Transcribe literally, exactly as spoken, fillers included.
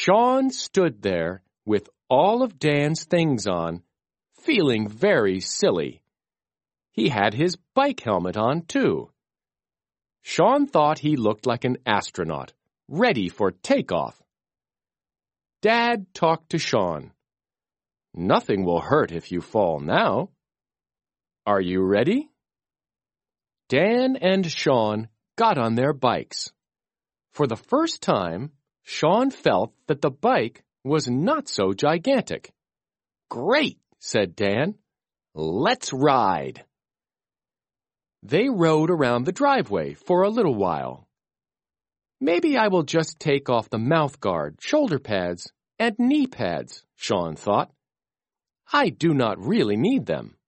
Sean stood there with all of Dan's things on, feeling very silly. He had his bike helmet on, too. Sean thought he looked like an astronaut, ready for takeoff. Dad talked to Sean. "Nothing will hurt if you fall now. Are you ready?" Dan and Sean got on their bikes. For the first time, Sean felt that the bike was not so gigantic. "Great," said Dan. "Let's ride." They rode around the driveway for a little while. "Maybe I will just take off the mouth guard, shoulder pads, and knee pads," Sean thought. "I do not really need them."